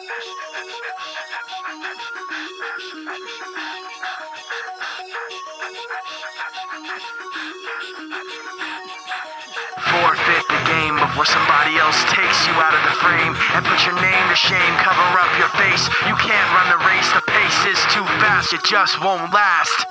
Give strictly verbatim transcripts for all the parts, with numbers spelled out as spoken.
Forfeit the game before somebody else takes you out of the frame and put your name to shame, cover up your face. You can't run the race, the pace is too fast, it just won't last.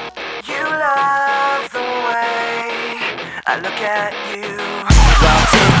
You love the way I look at you. Well, take